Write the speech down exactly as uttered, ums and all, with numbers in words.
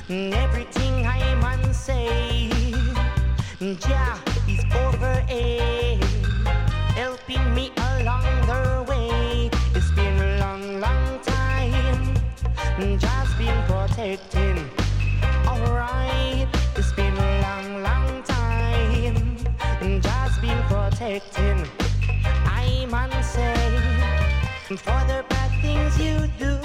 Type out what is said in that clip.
Everything I man say, Jah is over it, helping me along the way. It's been a long, long time, Jah's been protecting. Alright, it's been a long, long time, Jah's been protecting. I man say, for the bad things you do,